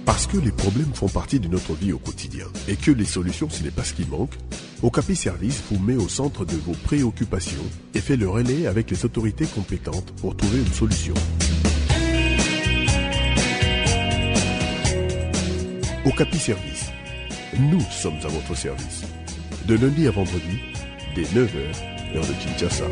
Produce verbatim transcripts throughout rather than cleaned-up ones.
Parce que les problèmes font partie de notre vie au quotidien et que les solutions, ce n'est pas ce qui manque, Okapi Service vous met au centre de vos préoccupations et fait le relais avec les autorités compétentes pour trouver une solution. Okapi Service, nous sommes à votre service. De lundi à vendredi, dès neuf heures, heure de Kinshasa.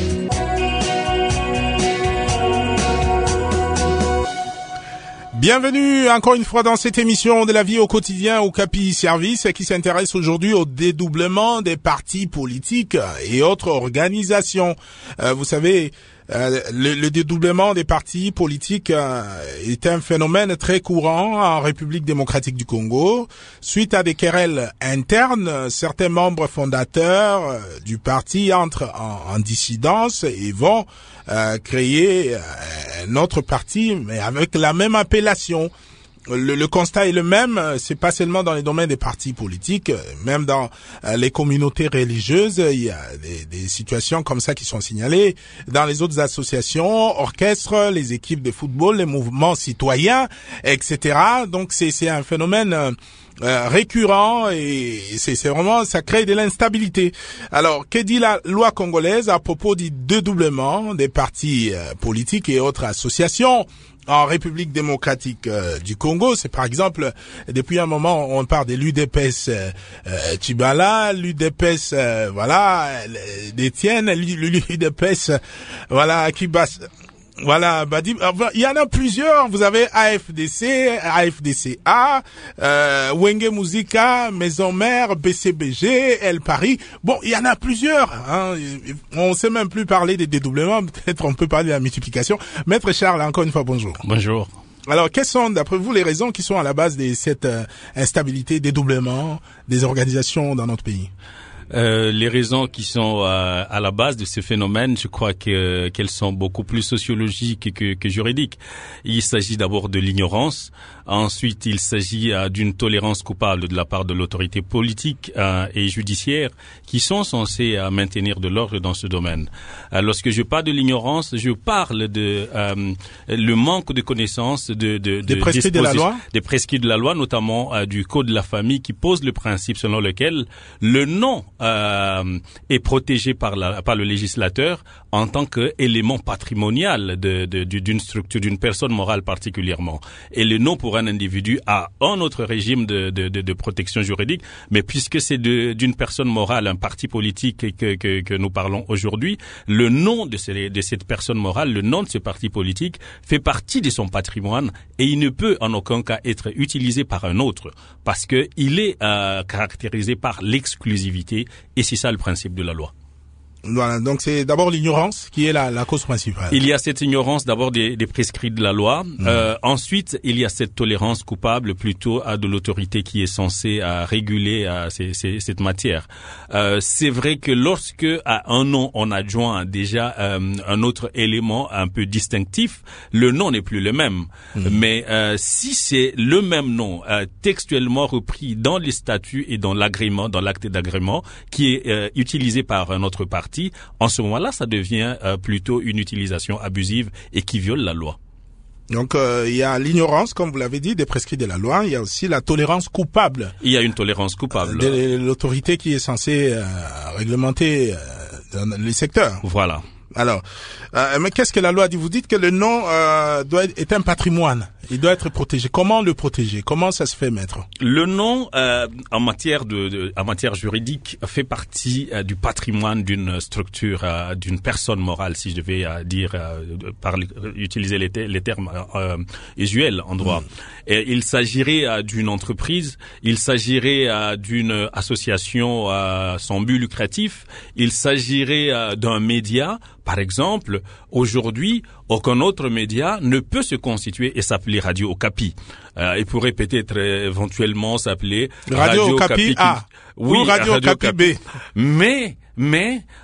Bienvenue encore une fois dans cette émission de la vie au quotidien Okapi Service qui s'intéresse aujourd'hui au dédoublement des partis politiques et autres organisations. Euh, vous savez, euh, le, le dédoublement des partis politiques euh, est un phénomène très courant en République démocratique du Congo. Suite à des querelles internes, certains membres fondateurs euh, du parti entrent en, en dissidence et vont Euh, créer euh, un autre parti, mais avec la même appellation. Le, le constat est le même, c'est pas seulement dans les domaines des partis politiques, même dans euh, les communautés religieuses, il y a des, des situations comme ça qui sont signalées. Dans les autres associations, orchestres, les équipes de football, les mouvements citoyens, et cetera. Donc c'est, c'est un phénomène euh, Euh, récurrent et c'est, c'est vraiment, ça crée de l'instabilité. Alors, que dit la loi congolaise à propos du dédoublement des partis euh, politiques et autres associations en République démocratique euh, du Congo? C'est par exemple, depuis un moment, on parle de l'U D P S euh, euh, Tchibala, l'U D P S, euh, voilà, d'Étienne, l'U D P S, voilà, Kibas. Voilà, bah, il y en a plusieurs. Vous avez A F D C, A F D C A, euh, Wenge Musica, Maison Mère, B C B G, El Paris. Bon, il y en a plusieurs. Hein. On sait même plus parler des dédoublements. Peut-être on peut parler de la multiplication. Maître Charles, encore une fois, bonjour. Bonjour. Alors, quelles sont, d'après vous, les raisons qui sont à la base de cette euh, instabilité, dédoublement des organisations dans notre pays? Euh, les raisons qui sont euh, à la base de ce phénomène, je crois que qu'elles sont beaucoup plus sociologiques que, que juridiques. Il s'agit d'abord de l'ignorance. Ensuite, il s'agit euh, d'une tolérance coupable de la part de l'autorité politique euh, et judiciaire qui sont censées euh, maintenir de l'ordre dans ce domaine. Euh, lorsque je parle de l'ignorance, je parle de euh, le manque de connaissances de, de, de des prescrits de la loi, des prescrits de la loi, notamment euh, du code de la famille, qui pose le principe selon lequel le nom Euh, est protégé par la par le législateur en tant qu'élément patrimonial de, de d'une structure, d'une personne morale particulièrement. Et le nom pour un individu a un autre régime de de de, de protection juridique, mais puisque c'est de d'une personne morale, un parti politique que que que nous parlons aujourd'hui, le nom de ces, de cette personne morale, le nom de ce parti politique fait partie de son patrimoine et il ne peut en aucun cas être utilisé par un autre parce que il est euh, caractérisé par l'exclusivité. Et c'est ça le principe de la loi. Voilà, donc c'est d'abord l'ignorance qui est la, la cause principale. Il y a cette ignorance d'abord des, des prescrits de la loi. Mmh. Euh, ensuite, il y a cette tolérance coupable plutôt à de l'autorité qui est censée à réguler à ces, ces, cette matière. Euh, c'est vrai que lorsque à un nom on adjoint déjà euh, un autre élément un peu distinctif, le nom n'est plus le même. Mmh. Mais euh, si c'est le même nom euh, textuellement repris dans les statuts et dans l'agrément, dans l'acte d'agrément, qui est euh, utilisé par un autre parti, en ce moment-là, ça devient euh, plutôt une utilisation abusive et qui viole la loi. Donc, euh, il y a l'ignorance, comme vous l'avez dit, des prescrits de la loi. Il y a aussi la tolérance coupable. Il y a une tolérance coupable. De l'autorité qui est censée euh, réglementer euh, dans les secteurs. Voilà. Alors, euh, mais qu'est-ce que la loi dit? Vous dites que le nom euh, doit être, est un patrimoine. Il doit être protégé. Comment le protéger? Comment ça se fait, maître? Le nom, euh, en matière de, de, en matière juridique, fait partie euh, du patrimoine d'une structure, euh, d'une personne morale, si je devais euh, dire, euh, parler, utiliser les, te- les termes euh, usuels en droit. Mmh. Et il s'agirait euh, d'une entreprise, il s'agirait euh, d'une association euh, sans but lucratif, il s'agirait euh, d'un média. Par exemple, aujourd'hui, aucun autre média ne peut se constituer et s'appeler Radio Okapi. Euh, il pourrait peut-être éventuellement s'appeler Radio, Radio Okapi A. Oui, ou Radio, Radio Okapi B. Mais, mais,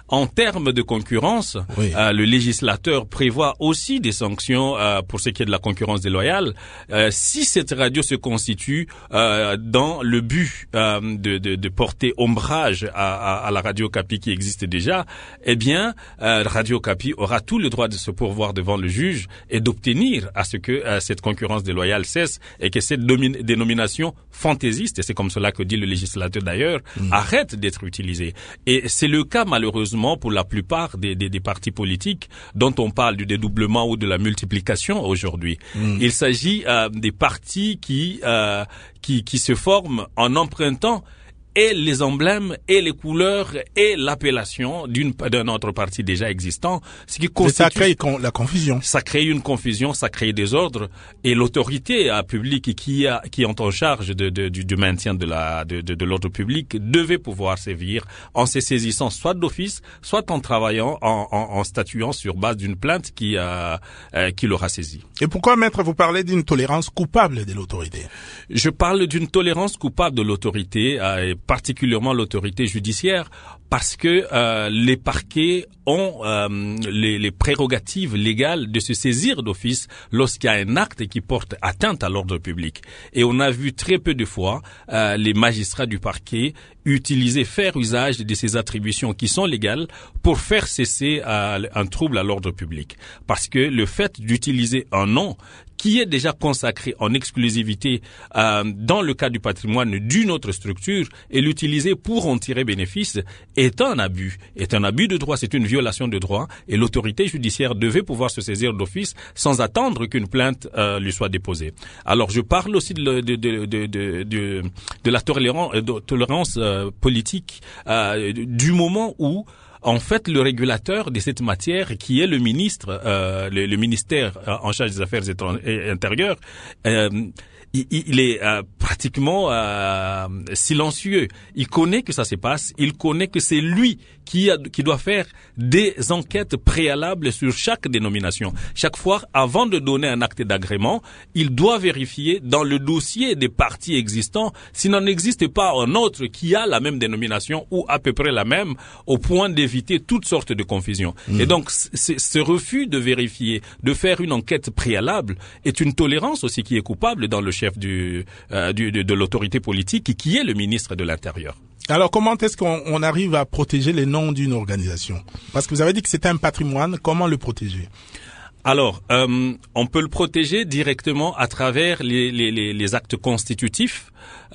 En termes de concurrence, oui. euh, le législateur prévoit aussi des sanctions euh, pour ce qui est de la concurrence déloyale. Euh, si cette radio se constitue euh, dans le but euh, de, de, de porter ombrage à, à, à la Radio Okapi qui existe déjà, eh bien, euh, Radio Okapi aura tout le droit de se pourvoir devant le juge et d'obtenir à ce que euh, cette concurrence déloyale cesse et que cette domi- dénomination fantaisiste, et c'est comme cela que dit le législateur d'ailleurs, mmh. arrête d'être utilisée. Et c'est le cas malheureusement pour la plupart des, des, des partis politiques dont on parle du dédoublement ou de la multiplication aujourd'hui. Mmh. Il s'agit euh, des partis qui, euh, qui, qui se forment en empruntant et les emblèmes et les couleurs et l'appellation d'une d'un autre parti déjà existant, ce qui constitue, ça crée con, la confusion. Ça crée une confusion, ça crée des ordres, et l'autorité euh, publique qui a qui est en charge de, de du, du maintien de la de, de, de l'ordre public devait pouvoir sévir en se saisissant soit d'office, soit en travaillant en, en, en statuant sur base d'une plainte qui euh, euh, qui l'aura saisi. Et pourquoi, maître, vous parlez d'une tolérance coupable de l'autorité? Je parle d'une tolérance coupable de l'autorité, euh, et particulièrement l'autorité judiciaire, parce que euh, les parquets ont euh, les, les prérogatives légales de se saisir d'office lorsqu'il y a un acte qui porte atteinte à l'ordre public. Et on a vu très peu de fois euh, les magistrats du parquet utiliser, faire usage de ces attributions qui sont légales pour faire cesser euh, un trouble à l'ordre public. Parce que le fait d'utiliser un nom qui est déjà consacré en exclusivité euh, dans le cas du patrimoine d'une autre structure et l'utiliser pour en tirer bénéfice est un abus, est un abus de droit, c'est une violation de droit et l'autorité judiciaire devait pouvoir se saisir d'office sans attendre qu'une plainte euh, lui soit déposée. Alors je parle aussi de, de, de, de, de, de, de la tolérance, de tolérance euh, politique euh, du moment où en fait, le régulateur de cette matière, qui est le ministre, euh, le, le ministère en charge des affaires intérieures, euh, il, il est euh, pratiquement euh, silencieux. Il connaît que ça se passe, il connaît que c'est lui qui, a, qui doit faire des enquêtes préalables sur chaque dénomination. Chaque fois, avant de donner un acte d'agrément, il doit vérifier dans le dossier des partis existants s'il n'en existe pas un autre qui a la même dénomination ou à peu près la même, au point d'éviter toutes sortes de confusions. Mmh. Et donc, ce refus de vérifier, de faire une enquête préalable est une tolérance aussi qui est coupable dans le chef du, euh, du, de, de l'autorité politique qui est le ministre de l'Intérieur. Alors, comment est-ce qu'on on arrive à protéger les noms d'une organisation? Parce que vous avez dit que c'était un patrimoine. Comment le protéger? Alors, euh, on peut le protéger directement à travers les, les, les, les actes constitutifs.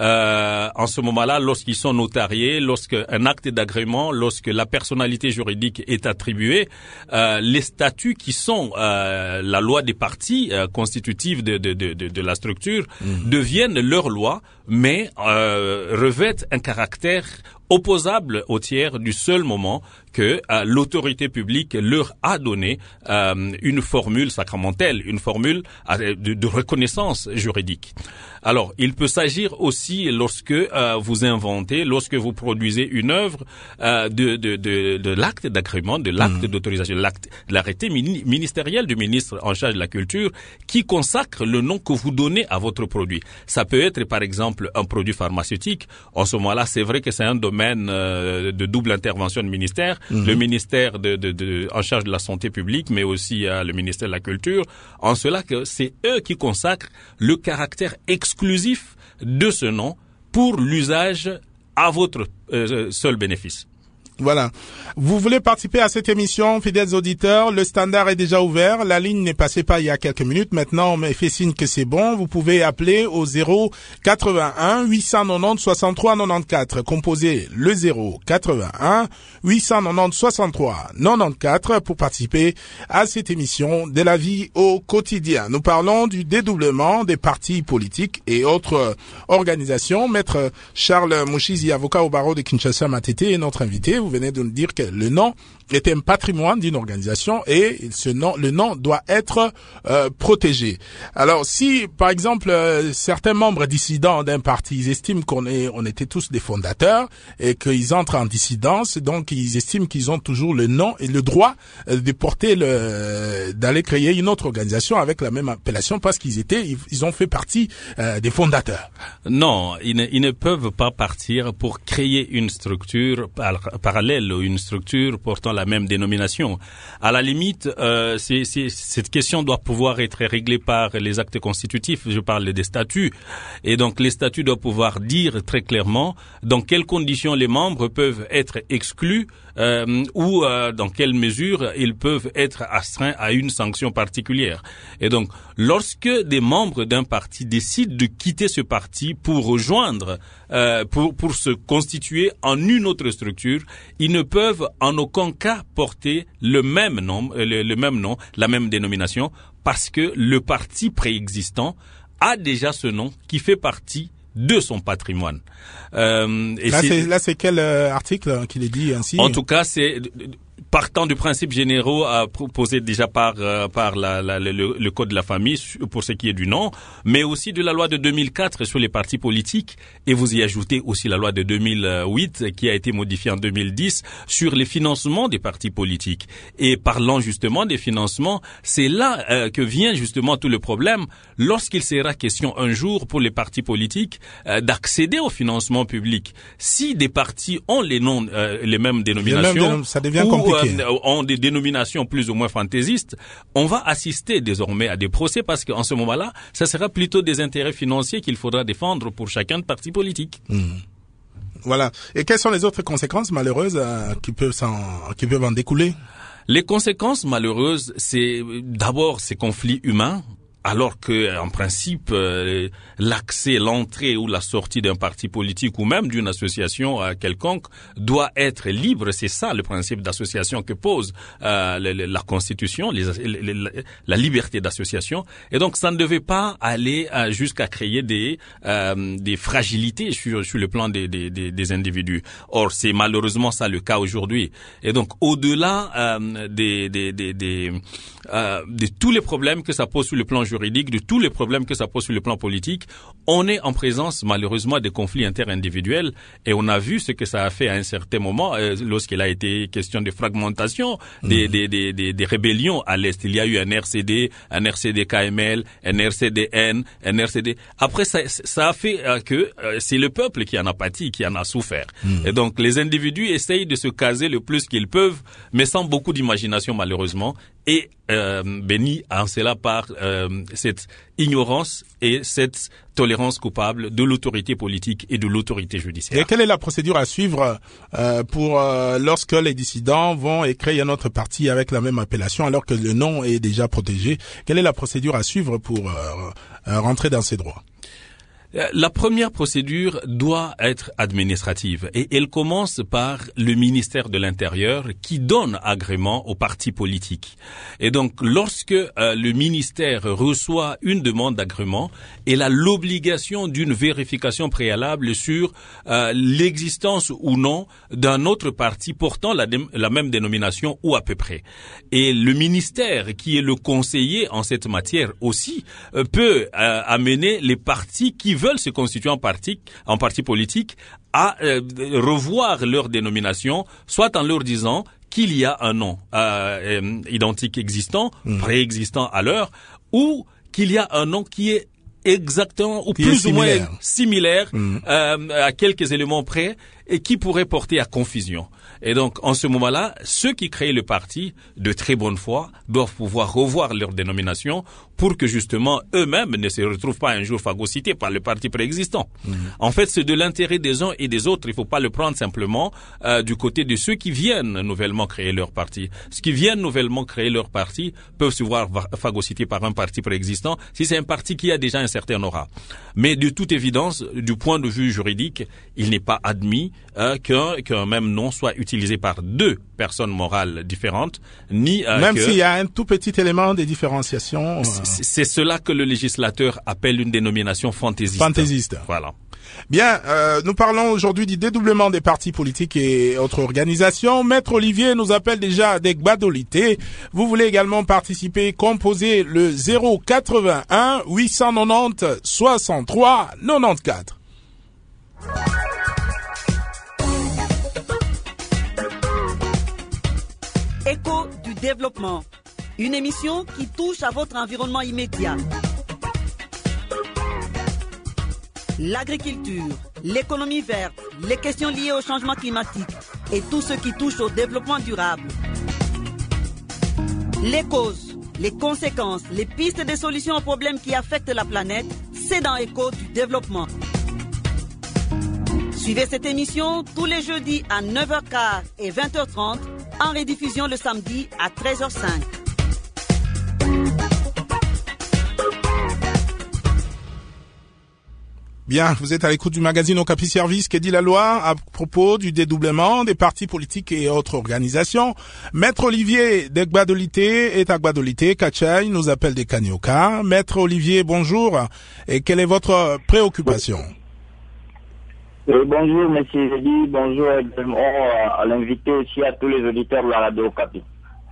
Euh, en ce moment-là, lorsqu'ils sont notariés, lorsqu'un acte d'agrément, lorsque la personnalité juridique est attribuée, euh, les statuts qui sont euh, la loi des parties euh, constitutives de, de, de, de la structure mmh. deviennent leur loi, mais euh, revêtent un caractère opposable au tiers du seul moment que euh, l'autorité publique leur a donné euh, une formule sacramentelle, une formule euh, de, de reconnaissance juridique. Alors, il peut s'agir aussi lorsque euh, vous inventez, lorsque vous produisez une œuvre euh, de, de, de, de l'acte d'agrément, de l'acte mmh. d'autorisation, de l'acte, de l'arrêté mini- ministériel du ministre en charge de la culture qui consacre le nom que vous donnez à votre produit. Ça peut être, par exemple, un produit pharmaceutique. En ce moment-là, c'est vrai que c'est un domaine euh, de double intervention de ministère. Mmh. Le ministère de, de, de, en charge de la santé publique, mais aussi euh, le ministère de la culture. En cela que c'est eux qui consacrent le caractère exclusif de ce nom pour l'usage à votre euh, seul bénéfice. Voilà. Vous voulez participer à cette émission, fidèles auditeurs, le standard est déjà ouvert, la ligne n'est passée pas il y a quelques minutes, maintenant on me fait signe que c'est bon, vous pouvez appeler au zéro quatre-vingt-un huit cent quatre-vingt-onze soixante-trois quatre-vingt-quatorze, composez le zéro quatre-vingt-un huit cent quatre-vingt-onze soixante-trois quatre-vingt-quatorze pour participer à cette émission de la vie au quotidien. Nous parlons du dédoublement des partis politiques et autres organisations. Maître Charles Mouchizi, avocat au barreau de Kinshasa Matete, est notre invité. Vous venez de nous dire que le nom est un patrimoine d'une organisation et ce nom, le nom doit être euh, protégé. Alors, si, par exemple, euh, certains membres dissidents d'un parti, ils estiment qu'on est, on était tous des fondateurs et qu'ils entrent en dissidence, donc ils estiment qu'ils ont toujours le nom et le droit de porter le, d'aller créer une autre organisation avec la même appellation parce qu'ils étaient, ils, ils ont fait partie euh, des fondateurs. Non, ils ne, ils ne peuvent pas partir pour créer une structure par, parallèle ou une structure portant la même dénomination. À la limite, euh, c'est, c'est, cette question doit pouvoir être réglée par les actes constitutifs. Je parle des statuts. Et donc, les statuts doivent pouvoir dire très clairement dans quelles conditions les membres peuvent être exclus euh, ou euh, dans quelle mesure ils peuvent être astreints à une sanction particulière. Et donc, lorsque des membres d'un parti décident de quitter ce parti pour rejoindre, euh, pour pour se constituer en une autre structure, ils ne peuvent en aucun cas porter le même nom, le, le même nom, la même dénomination, parce que le parti préexistant a déjà ce nom qui fait partie de son patrimoine. Euh, et là, c'est, c'est, là, c'est quel euh, article qui le dit ainsi? En tout cas, c'est partant du principe généraux à proposé déjà par euh, par la, la, le, le code de la famille pour ce qui est du nom, mais aussi de la loi de deux mille quatre sur les partis politiques, et vous y ajoutez aussi la loi de deux mille huit qui a été modifiée en deux mille dix sur les financements des partis politiques. Et parlant justement des financements, c'est là euh, que vient justement tout le problème lorsqu'il sera question un jour pour les partis politiques euh, d'accéder au financement public. Si des partis ont les noms, euh, les mêmes dénominations, les mêmes, ça devient compliqué. ont des dénominations plus ou moins fantaisistes, on va assister désormais à des procès parce qu'en ce moment-là, ça sera plutôt des intérêts financiers qu'il faudra défendre pour chacun de parti politique. Mmh. Voilà. Et quelles sont les autres conséquences malheureuses euh, qui peuvent s'en, qui peuvent en découler? Les conséquences malheureuses, c'est d'abord ces conflits humains. Alors que, en principe, euh, l'accès, l'entrée ou la sortie d'un parti politique ou même d'une association euh, quelconque doit être libre. C'est ça le principe d'association que pose euh, le, le, la Constitution, les, les, les, la liberté d'association. Et donc, ça ne devait pas aller euh, jusqu'à créer des euh, des fragilités sur sur le plan des des, des, des individus. Or, c'est malheureusement ça le cas aujourd'hui. Et donc, au-delà euh, des des des, des euh, de tous les problèmes que ça pose sur le plan juridique, de tous les problèmes que ça pose sur le plan politique, on est en présence malheureusement des conflits interindividuels et on a vu ce que ça a fait à un certain moment euh, lorsqu'il a été question de fragmentation des, mmh. des, des, des, des rébellions à l'Est. Il y a eu un R C D, un R C D K M L, un R C D N, un R C D... Après, ça, ça a fait euh, que euh, c'est le peuple qui en a pâti, qui en a souffert. Mmh. Et donc, les individus essayent de se caser le plus qu'ils peuvent, mais sans beaucoup d'imagination malheureusement, et euh, béni en cela par euh, cette ignorance et cette tolérance coupable de l'autorité politique et de l'autorité judiciaire. Et quelle est la procédure à suivre euh, pour euh, lorsque les dissidents vont et créent un autre parti avec la même appellation alors que le nom est déjà protégé? Quelle est la procédure à suivre pour euh, euh, rentrer dans ces droits? La première procédure doit être administrative et elle commence par le ministère de l'Intérieur qui donne agrément aux partis politiques. Et donc, lorsque euh, le ministère reçoit une demande d'agrément, il a l'obligation d'une vérification préalable sur euh, l'existence ou non d'un autre parti portant la, dé- la même dénomination ou à peu près. Et le ministère, qui est le conseiller en cette matière aussi, euh, peut euh, amener les partis qui veulent se constituer en parti, en parti politique à euh, revoir leur dénomination, soit en leur disant qu'il y a un nom euh, euh, identique existant, mmh. préexistant à l'heure, ou qu'il y a un nom qui est exactement ou qui plus ou moins similaire mmh. euh, à quelques éléments près et qui pourrait porter à confusion. Et donc, en ce moment-là, ceux qui créent le parti, de très bonne foi, doivent pouvoir revoir leur dénomination pour que justement eux-mêmes ne se retrouvent pas un jour phagocytés par le parti préexistant. Mmh. En fait, c'est de l'intérêt des uns et des autres. Il ne faut pas le prendre simplement euh, du côté de ceux qui viennent nouvellement créer leur parti. Ceux qui viennent nouvellement créer leur parti peuvent se voir phagocytés par un parti préexistant si c'est un parti qui a déjà un certain aura. Mais de toute évidence, du point de vue juridique, il n'est pas admis euh, qu'un, qu'un même nom soit utilisé par deux personnes morales différentes, ni euh, même que... s'il y a un tout petit élément de différenciation. C'est, c'est cela que le législateur appelle une dénomination fantaisiste. Fantaisiste. Voilà. Bien, euh, nous parlons aujourd'hui du dédoublement des partis politiques et autres organisations. Maître Olivier nous appelle déjà des Gbadolité. Vous voulez également participer, composer le zéro quatre-vingt-un huit cent quatre-vingt-dix soixante-trois quatre-vingt-quatorze. Écho du développement, une émission qui touche à votre environnement immédiat. L'agriculture, l'économie verte, les questions liées au changement climatique et tout ce qui touche au développement durable. Les causes, les conséquences, les pistes de solutions aux problèmes qui affectent la planète, c'est dans Écho du développement. Suivez cette émission tous les jeudis à neuf heures quinze et vingt heures trente, en rediffusion le samedi à treize heures cinq. Bien, vous êtes à l'écoute du magazine Okapi Service qui dit la loi à propos du dédoublement des partis politiques et autres organisations. Maître Olivier de Gbadolité est à Gbadolité, Kachai nous appelle des Kanioka. Maître Olivier, bonjour. Et quelle est votre préoccupation? Oui, bonjour, monsieur Zedi. Bonjour également à l'invité aussi à tous les auditeurs de la radio Okapi.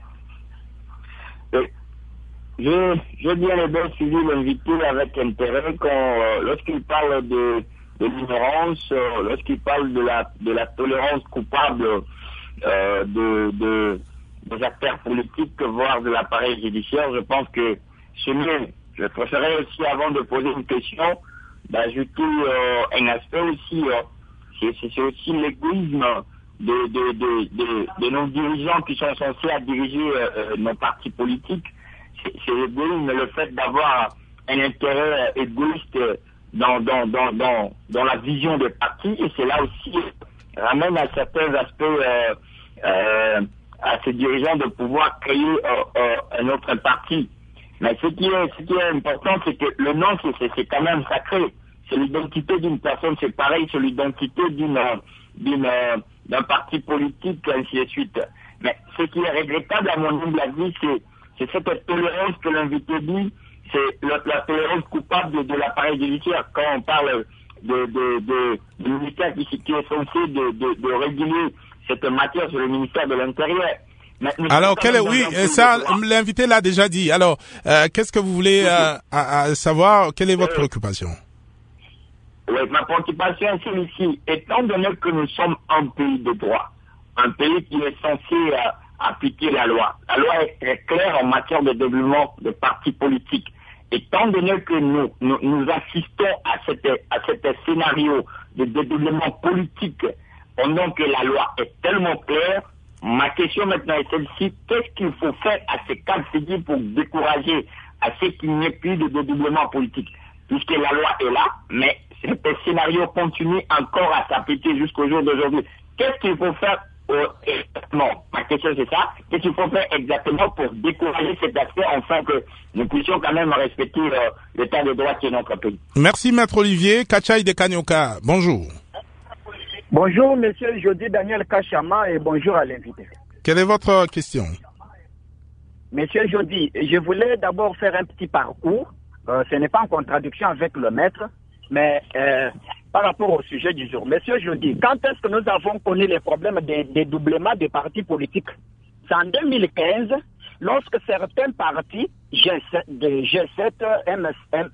Je, je bien bien suivi l'invité avec intérêt quand, euh, lorsqu'il parle de, de l'ignorance, euh, lorsqu'il parle de la, de la tolérance coupable euh, de, de, des acteurs politiques, voire de l'appareil judiciaire, je pense que c'est mieux. Je préférerais aussi, avant de poser une question, d'ajouter euh, un aspect aussi, euh, c'est, c'est aussi l'égoïsme de, de, de, de, de nos dirigeants qui sont censés à diriger euh, nos partis politiques. C'est l'égoïsme, le fait d'avoir un intérêt égoïste dans, dans, dans, dans, dans la vision des partis, et c'est là aussi ramène à certains aspects euh, euh, à ces dirigeants de pouvoir créer euh, euh, un autre parti. Mais ce qui est, ce qui est important, c'est que le nom, c'est, c'est quand même sacré. C'est l'identité d'une personne, c'est pareil, c'est l'identité d'une, d'une, d'un parti politique, ainsi de suite. Mais ce qui est regrettable, à mon humble avis, c'est C'est cette tolérance que l'invité dit, c'est la, la tolérance coupable de, de l'appareil judiciaire. Quand on parle de, de, de, de ministère qui, qui est censé de, de, de réguler cette matière sur le ministère de l'Intérieur. Alors, quel est, oui, ça, l'invité l'a déjà dit. Alors, euh, qu'est-ce que vous voulez euh, à, à savoir? Quelle est votre euh, préoccupation? Oui, ma préoccupation est celle-ci. Étant donné que nous sommes un pays de droit, un pays qui est censé euh, appliquer la loi. La loi est très claire en matière de développement de partis politiques. Étant donné que nous, nous, nous assistons à cet à cet scénario de développement politique, pendant que la loi est tellement claire, ma question maintenant est celle-ci, qu'est-ce qu'il faut faire à ces cas de figure pour décourager à ce qu'il n'y ait plus de développement politique? Puisque la loi est là, mais cet scénario continue encore à s'appliquer jusqu'au jour d'aujourd'hui. Qu'est-ce qu'il faut faire Euh, non, ma question c'est ça. Qu'est-ce qu'il faut faire exactement pour décourager cet aspect afin que nous puissions quand même respecter euh, l'état de droit qui est notre pays? Merci, Maître Olivier. Kachai de Kanioka, bonjour. Bonjour, monsieur Jody Daniel Kachama, et bonjour à l'invité. Quelle est votre question? Monsieur Jody, je voulais d'abord faire un petit parcours. Euh, ce n'est pas en contradiction avec le maître, mais euh, par rapport au sujet du jour. Monsieur Jody, quand est-ce que nous avons connu les problèmes de dédoublement des partis politiques? C'est en deux mille quinze, lorsque certains partis, G sept, M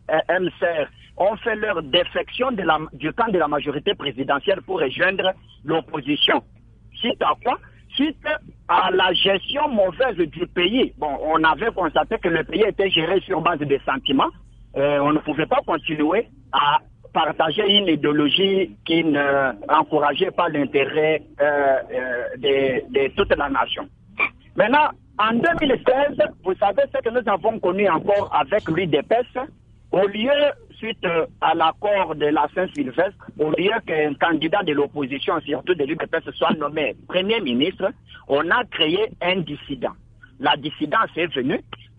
C R, ont fait leur défection de la, du camp de la majorité présidentielle pour rejoindre l'opposition. Suite à quoi? Suite à la gestion mauvaise du pays. Bon, on avait constaté que le pays était géré sur base de sentiments. Euh, on ne pouvait pas continuer à partager une idéologie qui n'encourageait pas l'intérêt euh, euh, de, de toute la nation. Maintenant, en deux mille seize, vous savez ce que nous avons connu encore avec l'U D P S, au lieu, suite à l'accord de la Saint-Sylvestre, au lieu qu'un candidat de l'opposition, surtout de l'U D P S, soit nommé Premier ministre, on a créé un dissident. La dissidence est venue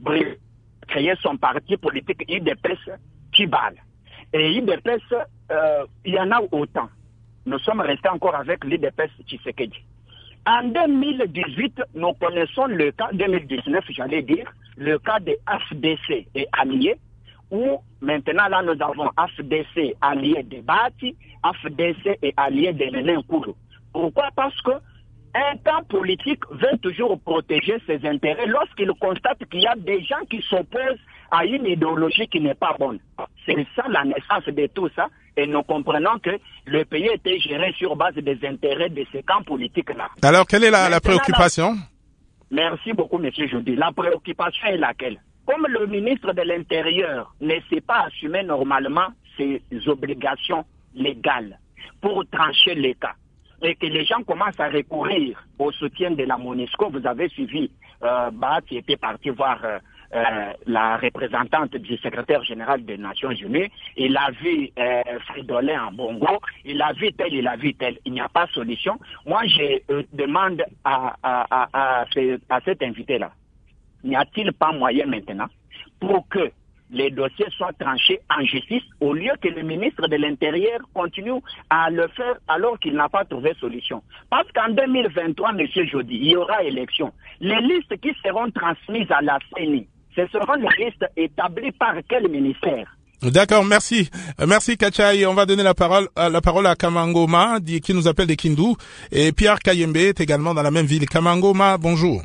créer son parti politique U D P S Kibal. Et U D P S, euh, il y en a autant. Nous sommes restés encore avec l'U D P S Tshisekedi. En deux mille dix-huit, nous connaissons le cas, deux mille dix-neuf, j'allais dire, le cas des F D C et Alliés, où maintenant là nous avons A F D C allié de Bati, A F D C et allié de Lénin Koulou. Pourquoi? Parce que un camp politique veut toujours protéger ses intérêts lorsqu'il constate qu'il y a des gens qui s'opposent à une idéologie qui n'est pas bonne. C'est ça la naissance de tout ça. Et nous comprenons que le pays était géré sur base des intérêts de ces camps politiques-là. Alors, quelle est la, la préoccupation? La... Merci beaucoup, monsieur Jody. La préoccupation est laquelle? Comme le ministre de l'Intérieur ne sait pas assumer normalement ses obligations légales pour trancher les cas, et que les gens commencent à recourir au soutien de la MONUSCO, vous avez suivi, euh, Bat qui était parti voir euh, euh, la représentante du secrétaire général des Nations Unies, il a vu euh, Fridolin en Bongo, il a vu tel, il a vu tel, il n'y a pas de solution. Moi, je euh, demande à, à, à, à, à cet invité-là, n'y a-t-il pas moyen maintenant pour que les dossiers soient tranchés en justice au lieu que le ministre de l'Intérieur continue à le faire alors qu'il n'a pas trouvé solution? Parce qu'en deux mille vingt-trois, monsieur Jody, il y aura élection. Les listes qui seront transmises à la C E N I, ce seront les listes établies par quel ministère? D'accord, merci. Euh, merci Kachai. On va donner la parole, euh, la parole à Kamangoma, qui nous appelle de Kindu. Et Pierre Kayembe est également dans la même ville. Kamangoma, bonjour.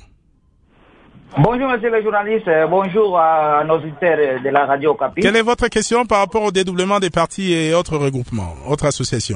Bonjour monsieur le journaliste, bonjour à nos auditeurs de la radio Okapi. Quelle est votre question par rapport au dédoublement des partis et autres regroupements, autres associations?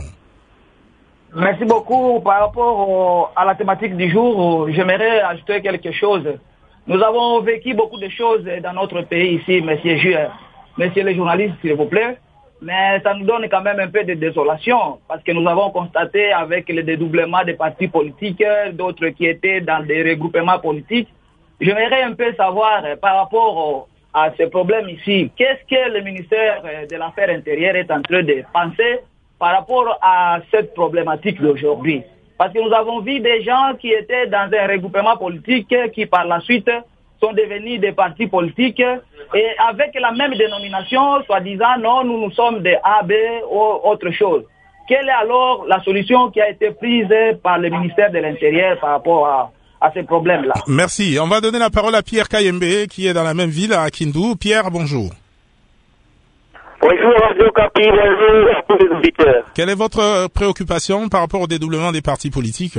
Merci beaucoup. Par rapport au, à la thématique du jour, j'aimerais ajouter quelque chose. Nous avons vécu beaucoup de choses dans notre pays ici, monsieur Juer, monsieur le journaliste, s'il vous plaît. Mais ça nous donne quand même un peu de désolation parce que nous avons constaté avec le dédoublement des partis politiques, d'autres qui étaient dans des regroupements politiques. J'aimerais un peu savoir euh, par rapport euh, à ce problème ici, qu'est-ce que le ministère euh, de l'Affaires intérieures est en train de penser par rapport à cette problématique d'aujourd'hui? Parce que nous avons vu des gens qui étaient dans un regroupement politique qui par la suite sont devenus des partis politiques et avec la même dénomination, soi-disant non, nous nous sommes des A B ou autre chose. Quelle est alors la solution qui a été prise par le ministère de l'Intérieur par rapport à à ces problèmes-là? Merci. On va donner la parole à Pierre Kayembe, qui est dans la même ville, à Kindu. Pierre, bonjour. Bonjour, Radio Okapi, bonjour à tous les auditeurs. Quelle est votre préoccupation par rapport au dédoublement des partis politiques?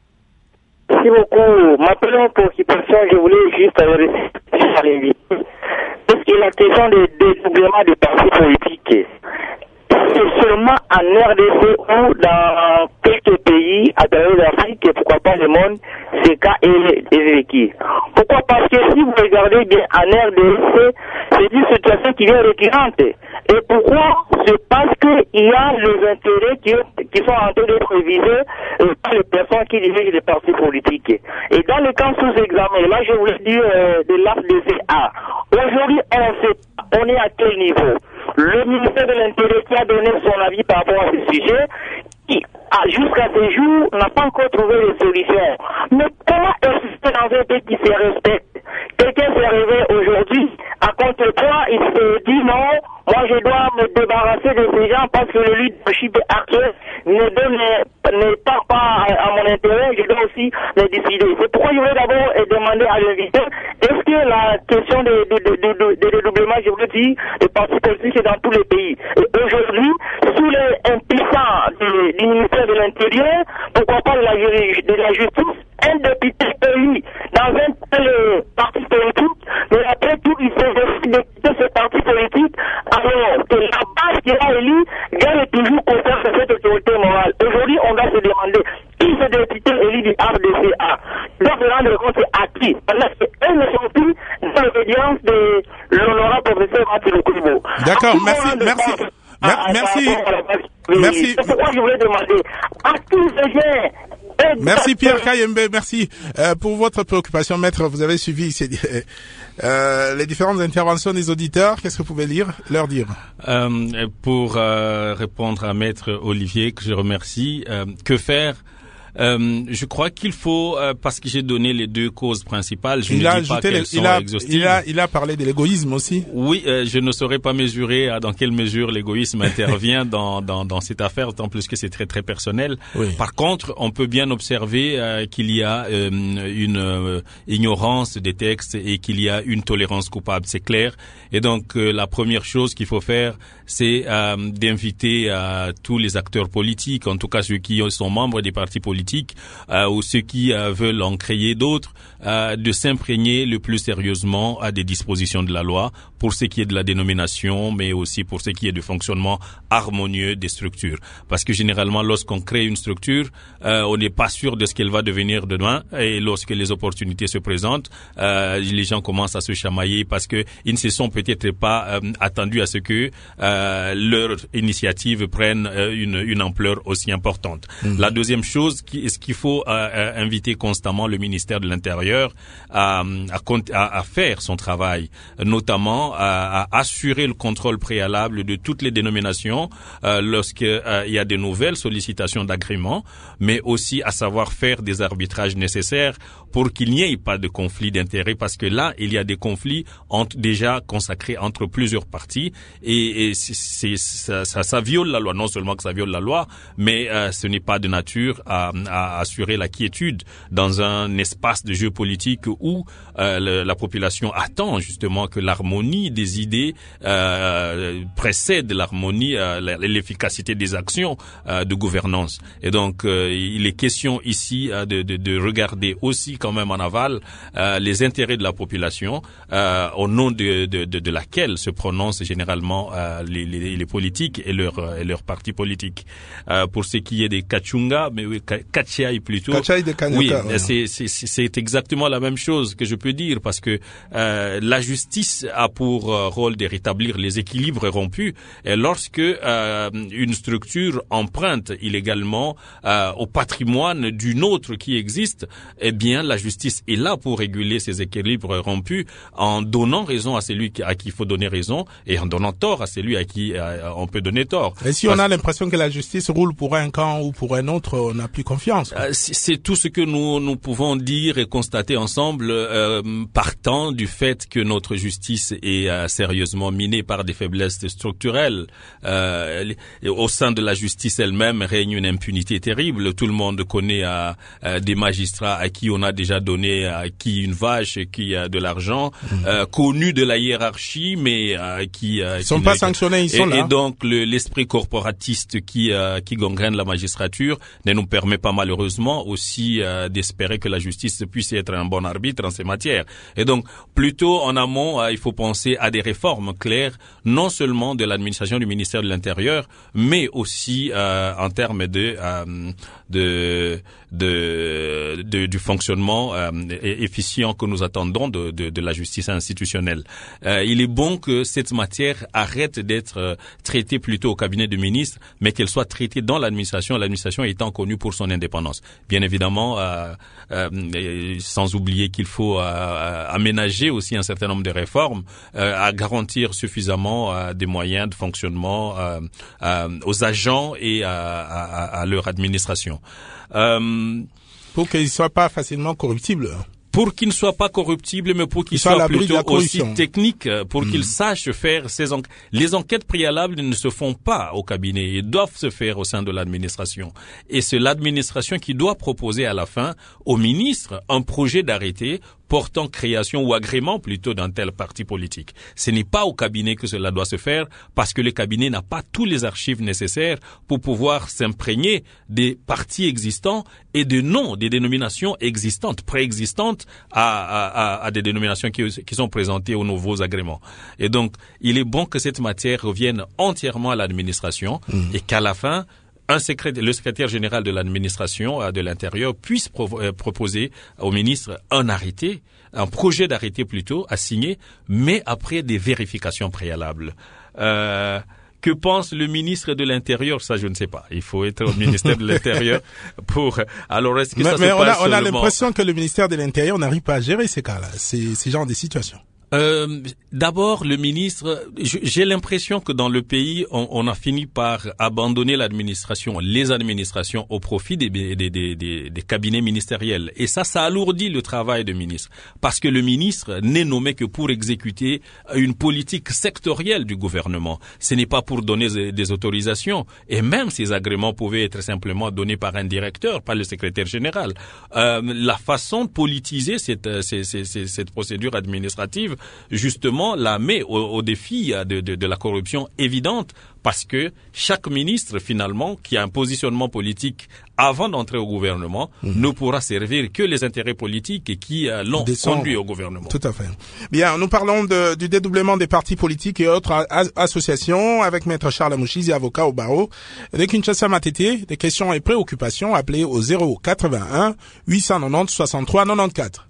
Merci beaucoup. Ma première préoccupation, je voulais juste avoir à l'invité. Parce que la question des dédoublements des partis politiques, c'est seulement en R D C ou dans quelques pays à travers l'Afrique et pourquoi pas le monde, ces cas est vécu. Pourquoi? Parce que si vous regardez bien en R D C, c'est une situation qui est récurrente. Et pourquoi? C'est parce qu'il y a les intérêts qui, qui sont en train d'être visés euh, par les personnes qui dirigent les partis politiques. Et dans le cas sous examen, là je voulais dire euh, de l'A F D C A. Aujourd'hui, on sait, on est à quel niveau? Le ministère de l'Intérieur qui a donné son avis par rapport à ce sujet, qui, jusqu'à ce jour, n'a pas encore trouvé de solution. Mais comment exister dans un pays qui se respecte? Quelqu'un s'est arrivé aujourd'hui, à contre-poids, il se dit non, moi je dois me débarrasser de ces gens parce que le leadership actuel ne donne, ne part pas à, à mon intérêt, je dois aussi le décider. C'est pourquoi je voulais d'abord demander à l'invité, est-ce que la question de, de, de, de, de dédoublement, je voulais dire, des partis politiques dans tous les pays. Et aujourd'hui, sous l'impuissance du ministère de l'Intérieur, pourquoi pas de la, de la justice, un député élu dans un tel parti politique, mais après tout, il s'est décidé de quitter ce parti politique, alors que la base qui a élu gagne toujours conserve cette autorité morale. Aujourd'hui, on va se demander qui ce député élu du A F D C A doit se rendre compte à qui, parce qu'elles ne sont plus dans l'obédience de l'honorable professeur Mathieu Koulibaly. D'accord, merci, merci. À, merci. À merci. C'est pourquoi je voulais demander à tous ces gens. Merci Pierre Kayembe, merci euh, pour votre préoccupation, maître. Vous avez suivi ces, euh, les différentes interventions des auditeurs. Qu'est-ce que vous pouvez lire, leur dire? euh, Pour euh, répondre à maître Olivier, que je remercie, euh, que faire? Euh, je crois qu'il faut, euh, parce que j'ai donné les deux causes principales, je il ne a dis pas ajouté qu'elles les, sont il a, exhaustives. Il a, il a parlé de l'égoïsme aussi. Oui, euh, je ne saurais pas mesurer euh, dans quelle mesure l'égoïsme intervient dans, dans, dans cette affaire, tant plus que c'est très très personnel. Oui. Par contre, on peut bien observer euh, qu'il y a euh, une euh, ignorance des textes et qu'il y a une tolérance coupable, c'est clair. Et donc, euh, la première chose qu'il faut faire, c'est euh, d'inviter euh, tous les acteurs politiques, en tout cas ceux qui sont membres des partis politiques euh, ou ceux qui euh, veulent en créer d'autres, euh, de s'imprégner le plus sérieusement à des dispositions de la loi pour ce qui est de la dénomination, mais aussi pour ce qui est du fonctionnement harmonieux des structures. Parce que généralement, lorsqu'on crée une structure, euh, on n'est pas sûr de ce qu'elle va devenir demain, et lorsque les opportunités se présentent, euh, les gens commencent à se chamailler parce que ils ne se sont peut-être pas euh, attendus à ce que euh, leur initiative prenne euh, une, une ampleur aussi importante. Mmh. La deuxième chose, qui, ce qu'il faut euh, inviter constamment le ministère de l'Intérieur à, à, à faire son travail, notamment à, à assurer le contrôle préalable de toutes les dénominations euh, lorsqu'il euh, y a de nouvelles sollicitations d'agrément, mais aussi à savoir faire des arbitrages nécessaires pour qu'il n'y ait pas de conflit d'intérêts, parce que là, il y a des conflits entre, déjà consacrés entre plusieurs parties, et, et c'est, c'est, ça, ça, ça viole la loi. Non seulement que ça viole la loi, mais euh, ce n'est pas de nature à, à assurer la quiétude dans un espace de jeu politique où euh, le, la population attend justement que l'harmonie des idées euh, précède l'harmonie, euh, l'efficacité des actions euh, de gouvernance. Et donc, euh, il est question ici euh, de, de, de regarder aussi quand même en aval euh, les intérêts de la population, euh, au nom de, de, de, de laquelle se prononcent généralement euh, les, les, les politiques et leurs et leurs partis politiques. Euh, pour ce qui est des Kachunga, mais oui, Kachai plutôt. Kachai de Kanyaka. Oui, ouais. c'est, c'est, c'est exactement la même chose que je peux dire, parce que euh, la justice a pour euh, rôle de rétablir les équilibres rompus. Et lorsque euh, une structure emprunte illégalement euh, au patrimoine d'une autre qui existe, eh bien la justice est là pour réguler ces équilibres rompus en donnant raison à celui à qui il faut donner raison et en donnant tort à celui à qui euh, on peut donner tort. Et si Parce... on a l'impression que la justice roule pour un camp ou pour un autre, on n'a plus confiance. Euh, c'est, c'est tout ce que nous nous pouvons dire et constater ensemble, euh, partant du fait que notre justice est euh, sérieusement minée par des faiblesses structurelles. Euh, au sein de la justice elle-même règne une impunité terrible. Tout le monde connaît euh, euh, des magistrats à qui on a déjà donné à qui une vache, qui a de l'argent, mmh. euh, connus de la hiérarchie, mais euh, qui euh, ils sont qui pas sanctionnés, ils sont et, là. Et donc le, l'esprit corporatiste qui euh, qui gangrène la magistrature ne nous permet pas malheureusement aussi euh, d'espérer que la justice puisse être un bon arbitre en ces matières. Et donc plutôt en amont, euh, il faut penser à des réformes claires, non seulement de l'administration du ministère de l'Intérieur, mais aussi euh, en termes de euh, de, de de du fonctionnement euh, efficient que nous attendons de, de, de la justice institutionnelle. Euh, il est bon que cette matière arrête d'être euh, traitée plutôt au cabinet du ministre, mais qu'elle soit traitée dans l'administration, l'administration étant connue pour son indépendance. Bien évidemment, euh, euh, sans oublier qu'il faut euh, aménager aussi un certain nombre de réformes euh, à garantir suffisamment euh, des moyens de fonctionnement euh, euh, aux agents et à, à, à leur administration. Euh, pour qu'ils ne soient pas facilement corruptibles. Pour qu'ils ne soient pas corruptibles, mais pour qu'ils soient plutôt aussi techniques, pour mmh. qu'ils sachent faire ces enquêtes. Les enquêtes préalables ne se font pas au cabinet, ils doivent se faire au sein de l'administration. Et c'est l'administration qui doit proposer à la fin au ministre un projet d'arrêté portant création ou agrément plutôt d'un tel parti politique. Ce n'est pas au cabinet que cela doit se faire, parce que le cabinet n'a pas tous les archives nécessaires pour pouvoir s'imprégner des partis existants et des noms, des dénominations existantes, préexistantes à, à, à des dénominations qui, qui sont présentées aux nouveaux agréments. Et donc, il est bon que cette matière revienne entièrement à l'administration mmh. et qu'à la fin, un secrétaire, le secrétaire général de l'administration euh, de l'Intérieur puisse pro- euh, proposer au ministre un arrêté, un projet d'arrêté plutôt, à signer, mais après des vérifications préalables. Euh, que pense le ministre de l'Intérieur? Ça, je ne sais pas. Il faut être au ministère de l'Intérieur pour... Alors, est-ce que mais, ça mais se on passe a, on a seulement... l'impression que le ministère de l'Intérieur n'arrive pas à gérer ces cas-là, ces, ces genres de situations. Euh, d'abord, le ministre, j'ai l'impression que dans le pays, on, on a fini par abandonner l'administration, les administrations au profit des, des, des, des, des cabinets ministériels. Et ça, ça alourdit le travail de ministre. Parce que le ministre n'est nommé que pour exécuter une politique sectorielle du gouvernement. Ce n'est pas pour donner des autorisations. Et même ces agréments pouvaient être simplement donnés par un directeur, par le secrétaire général. Euh, la façon de politiser cette, cette, cette, cette procédure administrative, justement, la met au, au défi de, de, de la corruption évidente, parce que chaque ministre, finalement, qui a un positionnement politique avant d'entrer au gouvernement, mmh. ne pourra servir que les intérêts politiques qui euh, l'ont Descend. conduit au gouvernement. Tout à fait. Bien, nous parlons de, du dédoublement des partis politiques et autres as- associations avec Maître Charles Amouchizi, avocat au barreau de Kinshasa Matete. Des questions et préoccupations, appelez au zéro quatre-vingt-un huit cent quatre-vingt-dix soixante-trois quatre-vingt-quatorze.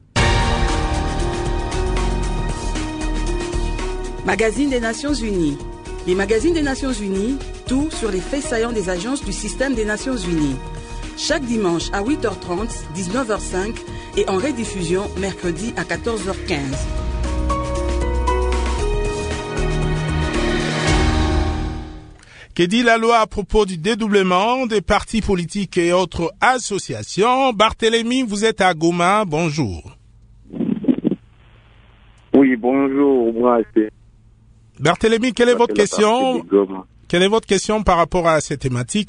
Magazine des Nations Unies. Les magazines des Nations Unies, tout sur les faits saillants des agences du système des Nations Unies. Chaque dimanche à huit heures trente, dix-neuf heures cinq et en rediffusion mercredi à quatorze heures quinze. Que dit la loi à propos du dédoublement des partis politiques et autres associations? Barthélémy, vous êtes à Goma, bonjour. Oui, bonjour, moi c'est... Barthélémy, quelle est votre question? Quelle est votre question par rapport à cette thématique?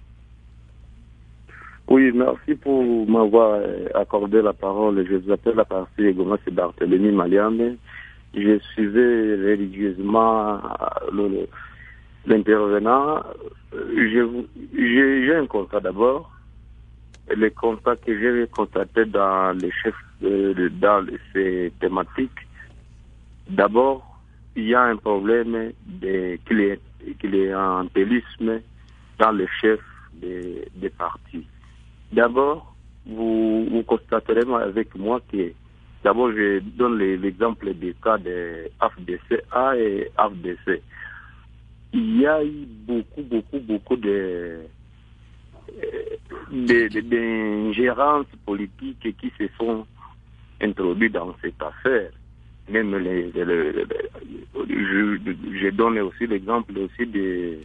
Oui, merci pour m'avoir accordé la parole. Je vous appelle la partie de Goma, c'est Barthélémy Maliambe. Je suivais religieusement le, le, l'intervenant. Je, j'ai, j'ai un constat d'abord. Les constats que j'ai constatés dans les chefs, euh, dans ces thématiques. D'abord, il y a un problème de clientélisme dans les chefs des, des partis. D'abord, vous, vous constaterez avec moi que, d'abord, je donne les, l'exemple des cas de A F D C A et A F D C. Il y a eu beaucoup, beaucoup, beaucoup de, de, de, d'ingérences politiques qui se sont introduites dans cette affaire. Même les, les, les, les je, je donne aussi l'exemple aussi des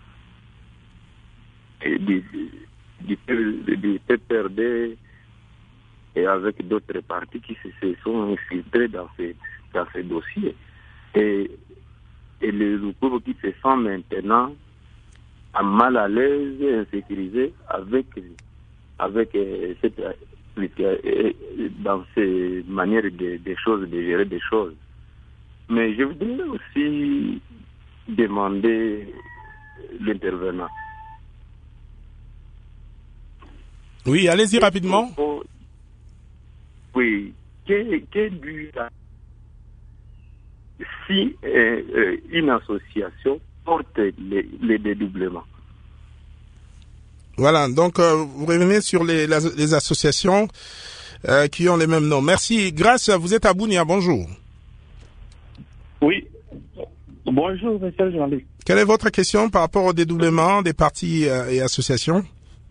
des du P P R D et avec d'autres partis qui se, se sont infiltrés dans ces dans ces dossiers et et le, le peuple qui se sent maintenant à mal à l'aise et insécurisé avec avec cette dans ces manières de, de choses, de gérer des choses. Mais je voudrais aussi demander l'intervenant. Oui, allez-y rapidement. Oui, quel, quel but si euh, euh, une association porte les, les dédoublements? Voilà, donc euh, vous revenez sur les, la, les associations euh, qui ont les mêmes noms. Merci. Grâce, vous êtes à Bounia, bonjour. Oui, bonjour, monsieur le journaliste. Quelle est votre question par rapport au dédoublement des partis euh, et associations?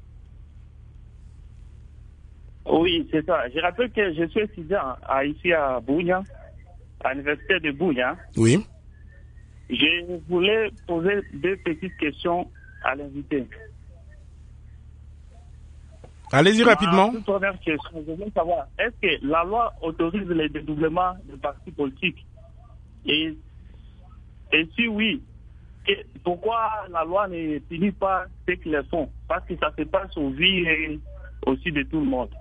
Oui, c'est ça. Je rappelle que je suis étudiant à, ici à Bounia, à l'université de Bounia. Oui. Je voulais poser deux petites questions à l'invité. Allez-y rapidement. Ma toute première question, je veux savoir, est-ce que la loi autorise les dédoublements de partis politiques? Et, et si oui, que, pourquoi la loi ne punit pas ceux qui le font? Parce que ça se passe aux vies et aussi de tout le monde.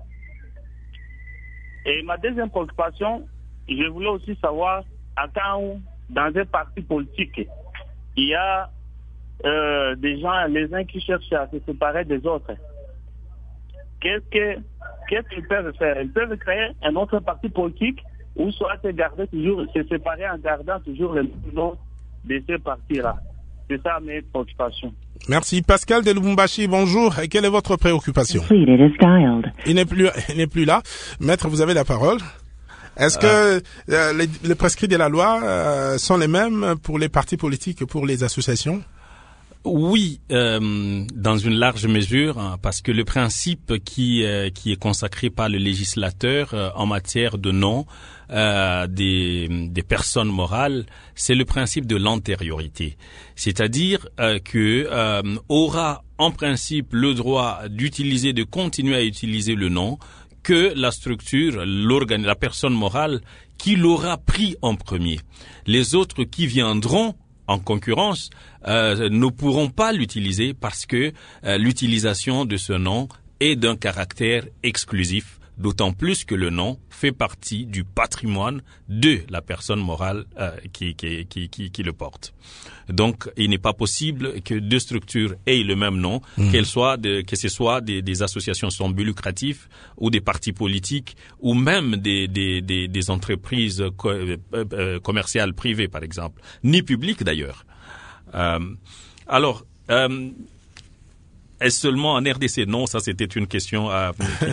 Et ma deuxième préoccupation, je voulais aussi savoir, à quand dans un parti politique, il y a euh, des gens, les uns qui cherchent à se séparer des autres. Qu'est-ce que qu'est-ce qu'ils peuvent faire? Ils peuvent créer un autre parti politique ou soit se garder toujours, se séparer en gardant toujours le nom de ces partis-là. C'est ça mes préoccupations. Merci. Pascal de Lubumbashi, bonjour. Et quelle est votre préoccupation? Il n'est plus, il n'est plus là. Maître, vous avez la parole. Est-ce que euh, les, les prescrits de la loi euh, sont les mêmes pour les partis politiques et pour les associations? Oui, euh, dans une large mesure, hein, parce que le principe qui euh, qui est consacré par le législateur euh, en matière de nom euh, des des personnes morales, c'est le principe de l'antériorité, c'est-à-dire euh, que euh, aura en principe le droit d'utiliser, de continuer à utiliser le nom que la structure, l'organe, la personne morale qui l'aura pris en premier. Les autres qui viendront en concurrence euh, ne pourront pas l'utiliser parce que euh, l'utilisation de ce nom est d'un caractère exclusif, d'autant plus que le nom fait partie du patrimoine de la personne morale euh, qui, qui, qui, qui, qui le porte. Donc, il n'est pas possible que deux structures aient le même nom, mmh. qu'elles soient de, que ce soit des, des associations sans but lucratif ou des partis politiques ou même des, des, des, des entreprises co- euh, commerciales privées, par exemple, ni publiques d'ailleurs. Euh, alors, euh, est-ce seulement en R D C? Non, ça c'était une question à...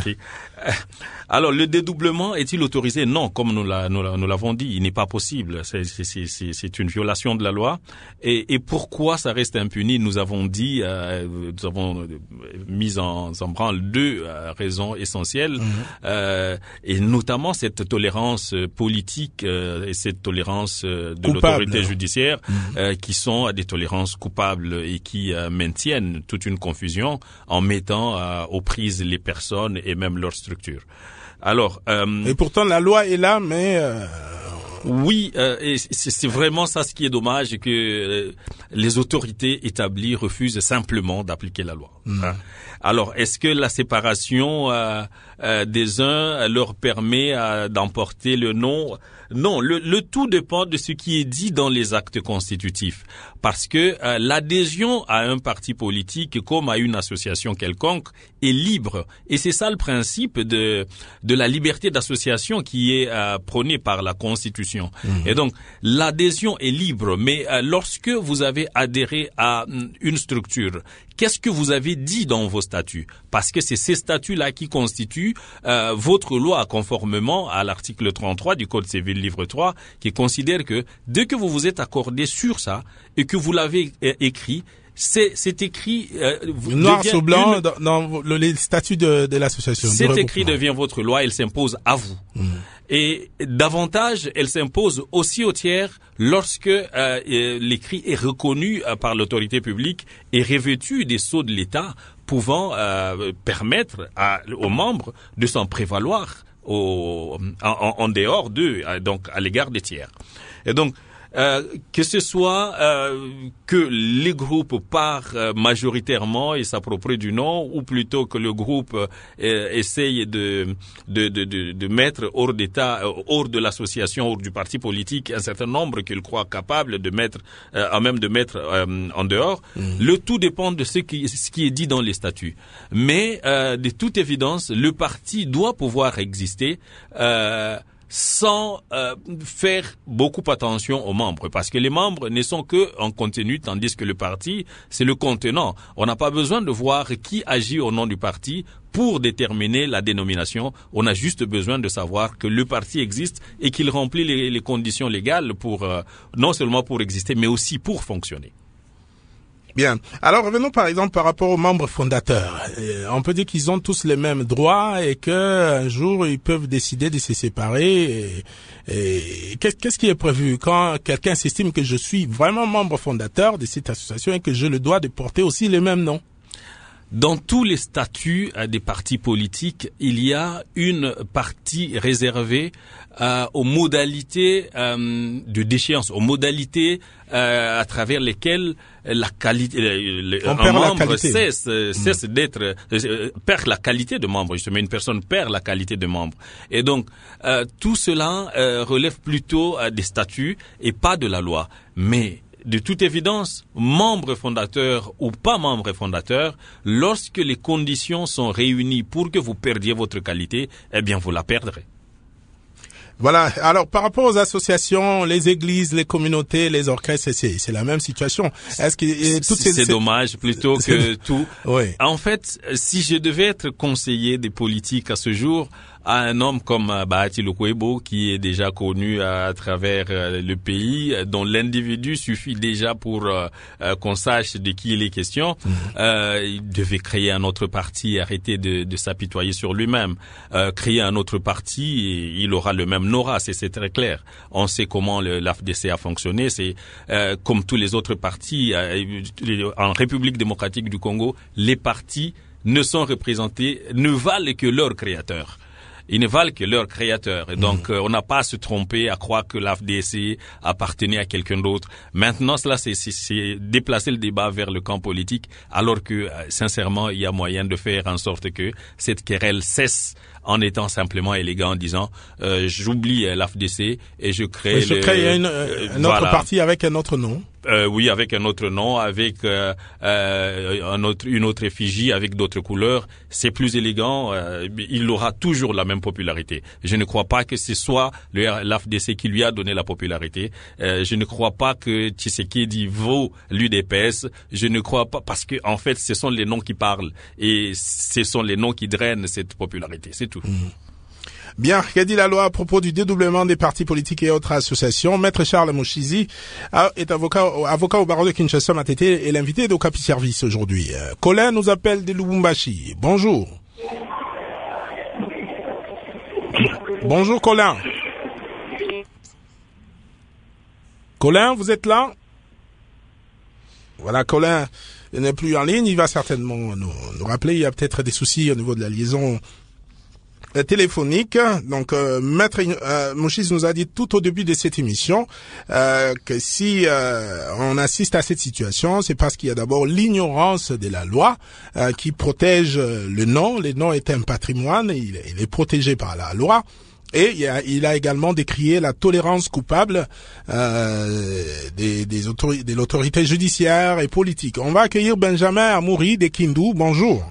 Alors, le dédoublement est-il autorisé? Non, comme nous, la, nous, nous l'avons dit, il n'est pas possible. C'est, c'est, c'est, c'est une violation de la loi. Et, et pourquoi ça reste impuni? Nous avons dit, euh, nous avons mis en, en branle deux euh, raisons essentielles, mmh. euh, et notamment cette tolérance politique euh, et cette tolérance euh, de Coupable. l'autorité judiciaire, mmh. euh, qui sont des tolérances coupables et qui euh, maintiennent toute une confusion en mettant euh, aux prises les personnes et même leurs structures. Alors, euh, et pourtant la loi est là, mais euh... oui, euh, et c'est, c'est vraiment ça ce qui est dommage, que euh, les autorités établies refusent simplement d'appliquer la loi. Mmh. Hein? Alors, est-ce que la séparation euh, euh, des uns leur permet euh, d'emporter le nom? Non, le, le tout dépend de ce qui est dit dans les actes constitutifs. Parce que euh, l'adhésion à un parti politique comme à une association quelconque est libre. Et c'est ça le principe de de la liberté d'association qui est euh, prônée par la Constitution. Mmh. Et donc, l'adhésion est libre. Mais euh, lorsque vous avez adhéré à une structure, qu'est-ce que vous avez dit dans vos statuts? Parce que c'est ces statuts-là qui constituent euh, votre loi, conformément à l'article trente-trois du Code civil livre trois, qui considère que dès que vous vous êtes accordé sur ça et que vous l'avez euh, écrit, c'est, c'est écrit euh, noir sur blanc une... dans, dans le, les statuts de, de l'association. Cet écrit devient votre loi, elle s'impose à vous. Mmh. Et davantage, elle s'impose aussi aux tiers lorsque euh, l'écrit est reconnu euh, par l'autorité publique et revêtu des sceaux de l'État pouvant euh, permettre à, aux membres de s'en prévaloir au, en, en dehors d'eux, donc à l'égard des tiers. Et donc, Euh, que ce soit euh, que les groupes partent euh, majoritairement et s'approprient du nom, ou plutôt que le groupe euh, essaye de, de, de, de, de mettre hors d'état, euh, hors de l'association, hors du parti politique, un certain nombre qu'il croit capable de mettre, euh, à même de mettre euh, en dehors. Mmh. Le tout dépend de ce qui, ce qui est dit dans les statuts. Mais euh, de toute évidence, le parti doit pouvoir exister euh, sans euh, faire beaucoup attention aux membres, parce que les membres ne sont que en contenu, tandis que le parti, c'est le contenant. On n'a pas besoin de voir qui agit au nom du parti pour déterminer la dénomination. On a juste besoin de savoir que le parti existe et qu'il remplit les, les conditions légales pour euh, non seulement pour exister, mais aussi pour fonctionner. Bien. Alors, revenons par exemple par rapport aux membres fondateurs. Euh, on peut dire qu'ils ont tous les mêmes droits et qu'un jour, ils peuvent décider de se séparer. Et, et qu'est-ce, qu'est-ce qui est prévu quand quelqu'un s'estime que je suis vraiment membre fondateur de cette association et que je le dois de porter aussi les mêmes noms? Dans tous les statuts euh, des partis politiques, il y a une partie réservée euh, aux modalités euh, de déchéance, aux modalités euh, à travers lesquelles la qualité, le, le, un membre cesse, mmh. cesse d'être, euh, perd la qualité de membre. Justement, une personne perd la qualité de membre. Et donc, euh, tout cela euh, relève plutôt euh, des statuts et pas de la loi. Mais de toute évidence, membre fondateur ou pas membre fondateur, lorsque les conditions sont réunies pour que vous perdiez votre qualité, eh bien, vous la perdrez. Voilà. Alors, par rapport aux associations, les églises, les communautés, les orchestres, c'est, c'est la même situation. Est-ce que et toutes c'est, ces, c'est dommage plutôt que tout. Oui. En fait, si je devais être conseiller des politiques à ce jour, à un homme comme euh, Bahati Lukwebo, qui est déjà connu à, à travers euh, le pays, dont l'individu suffit déjà pour euh, euh, qu'on sache de qui il est question. Mmh. Euh, il devait créer un autre parti, arrêter de, de s'apitoyer sur lui-même. Euh, créer un autre parti, et il aura le même aura, c'est, c'est très clair. On sait comment le, l'A F D C a fonctionné. C'est euh, comme tous les autres partis euh, en République démocratique du Congo, les partis ne sont représentés, ne valent que leur créateur. Ils ne valent que leur créateur. Et donc, mmh. euh, on n'a pas à se tromper, à croire que l'A F D C appartenait à quelqu'un d'autre. Maintenant, cela, c'est, c'est, c'est déplacer le débat vers le camp politique, alors que, euh, sincèrement, il y a moyen de faire en sorte que cette querelle cesse en étant simplement élégant, en disant euh, j'oublie l'A F D C et je crée... Oui, je le, crée une, euh, un autre voilà. parti avec un autre nom. Euh, oui, avec un autre nom, avec euh, euh, un autre, une autre effigie, avec d'autres couleurs. C'est plus élégant. Euh, il aura toujours la même popularité. Je ne crois pas que ce soit le l'A F D C qui lui a donné la popularité. Euh, je ne crois pas que Tshisekedi vaut l'U D P S. Je ne crois pas, parce que en fait, ce sont les noms qui parlent et ce sont les noms qui drainent cette popularité. C'est tout. Mmh. Bien, qu'a dit la loi à propos du dédoublement des partis politiques et autres associations? Maître Charles Mushizi est avocat, avocat au barreau de Kinshasa Matete et l'invité d'Okapi Service aujourd'hui. Colin nous appelle de Lubumbashi. Bonjour. Bonjour Colin. Colin, vous êtes là? Voilà, Colin n'est plus en ligne. Il va certainement nous, nous rappeler. Il y a peut-être des soucis au niveau de la liaison téléphonique. Donc euh, Maître euh, Mushizi nous a dit tout au début de cette émission euh, que si euh, on assiste à cette situation, c'est parce qu'il y a d'abord l'ignorance de la loi euh, qui protège le nom. Le nom est un patrimoine, il, il est protégé par la loi. Et il a, il a également décrié la tolérance coupable euh, des, des autori- de l'autorité judiciaire et politique. On va accueillir Benjamin Amouri de Kindu. Bonjour.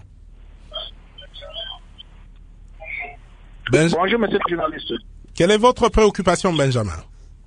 Ben... Bonjour, monsieur le journaliste. Quelle est votre préoccupation, Benjamin?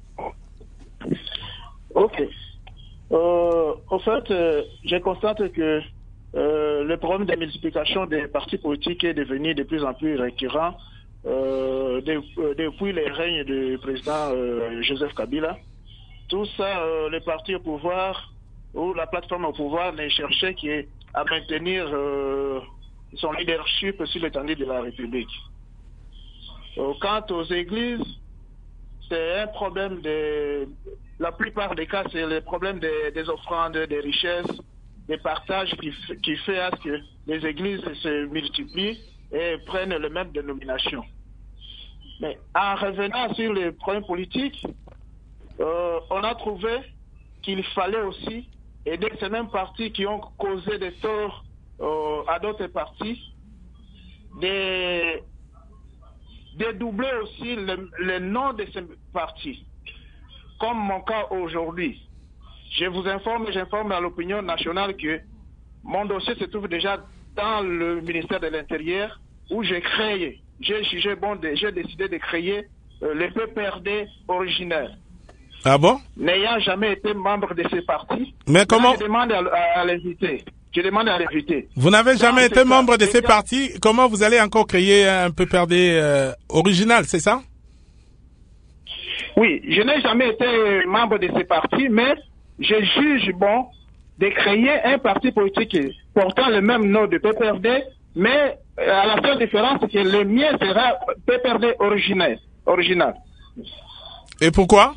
Ok. Euh, en fait, euh, je constate que euh, le problème de multiplication des partis politiques est devenu de plus en plus récurrent euh, de, euh, depuis le règne du président euh, Joseph Kabila. Tout ça, euh, les partis au pouvoir ou la plateforme au pouvoir ne cherchait qu'à maintenir euh, son leadership sur l'étendue de la République. Quant aux églises, c'est un problème de... La plupart des cas, c'est le problème des, des offrandes, des richesses, des partages qui, qui fait à ce que les églises se multiplient et prennent le même dénomination. Mais en revenant sur les problèmes politiques, euh, on a trouvé qu'il fallait aussi aider ces mêmes partis qui ont causé des torts euh, à d'autres partis, des... dédoubler aussi le, le nom de ces partis. Comme mon cas aujourd'hui. Je vous informe, j'informe à l'opinion nationale que mon dossier se trouve déjà dans le ministère de l'Intérieur où j'ai créé, j'ai jugé bon, de, j'ai décidé de créer euh, le P P R D originel. Ah bon? N'ayant jamais été membre de ces partis. Mais comment? Je demande à, à, à l'inviter. Je demande à l'inviter. Vous n'avez jamais été membre de ces partis. Comment vous allez encore créer un P P R D euh, original, c'est ça? Oui, je n'ai jamais été membre de ces partis, mais je juge bon de créer un parti politique portant le même nom de P P R D, mais à la seule différence, c'est que le mien sera P P R D original. original. Et pourquoi?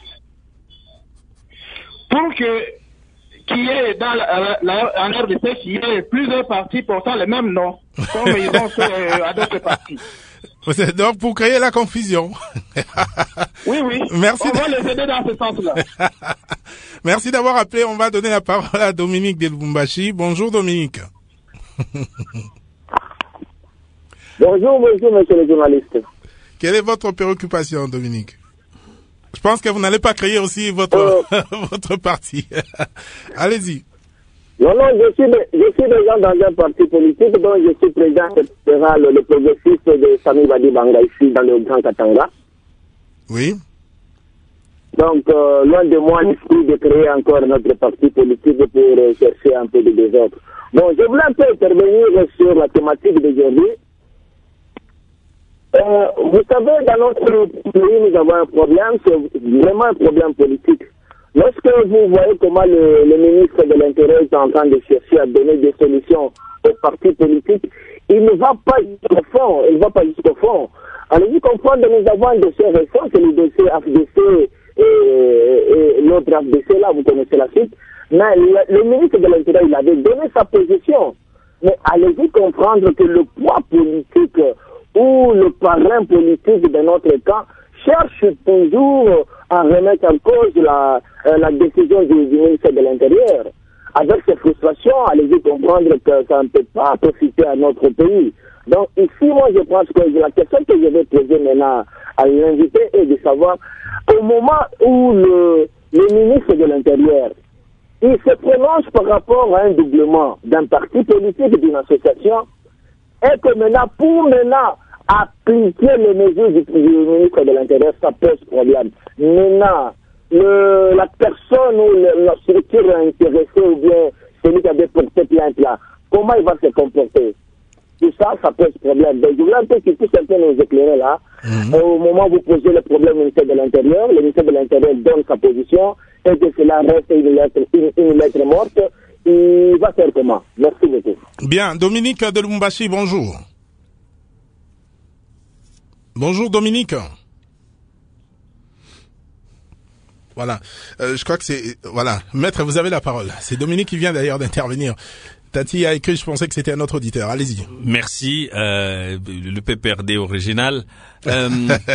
Pour que qui est dans la, la, en R D C, qui est plusieurs partis portant le même nom, comme ils ont fait euh, à d'autres partis. Donc, pour créer la confusion. Oui, oui. Merci. On va les aider dans ce sens-là. Merci d'avoir appelé. On va donner la parole à Dominique de Lubumbashi. Bonjour, Dominique. Bonjour, bonjour, monsieur le journaliste. Quelle est votre préoccupation, Dominique? Je pense que vous n'allez pas créer aussi votre, euh, votre parti. Allez-y. Non, non, je suis, je suis déjà dans un parti politique dont je suis président fédéral, le progressiste de Sami Badi Banga ici dans le Grand Katanga. Oui. Donc, euh, loin de moi l'esprit de créer encore notre parti politique pour euh, chercher un peu de désordre. Bon, je voulais un peu intervenir sur la thématique d'aujourd'hui. Euh, vous savez, dans notre pays, nous avons un problème, c'est vraiment un problème politique. Lorsque vous voyez comment le, le ministre de l'Intérieur est en train de chercher à donner des solutions aux partis politiques, il ne va pas jusqu'au fond, il ne va pas jusqu'au fond. Allez-y comprendre, nous avons un dossier récent, c'est le dossier F D C et, et l'autre F D C, là, vous connaissez la suite. Mais le, le ministre de l'Intérieur, il avait donné sa position. Mais allez-y comprendre que le poids politique ou le parrain politique de notre camp cherche toujours à remettre en cause la, euh, la décision du, du ministre de l'Intérieur. Avec ces frustrations, allez-y comprendre que ça ne peut pas profiter à notre pays. Donc ici, moi, je pense que la question que je vais poser maintenant à l'invité est de savoir, au moment où le, le ministre de l'Intérieur, il se prononce par rapport à un doublement d'un parti politique, d'une association, et que maintenant, pour maintenant appliquer les mesures du, du ministre de l'Intérieur, ça pose problème. Maintenant, le, la personne ou le, la structure intéressée ou bien celui qui avait porté plainte là, comment il va se comporter? Tout ça, ça pose problème. Donc, je voulais un peu qu'il puisse un peu nous éclairer là. Mmh. Au moment où vous posez le problème au ministère de l'Intérieur, le ministère de l'Intérieur donne sa position et que cela reste une lettre, une, une lettre morte, il va faire comment? Merci beaucoup. Bien, Dominique de Lubumbashi, bonjour. Bonjour Dominique. Voilà, euh, je crois que c'est... Voilà, maître, vous avez la parole. C'est Dominique qui vient d'ailleurs d'intervenir. Tati a écrit, je pensais que c'était un autre auditeur. Allez-y. Merci, euh, le P P R D original. Euh,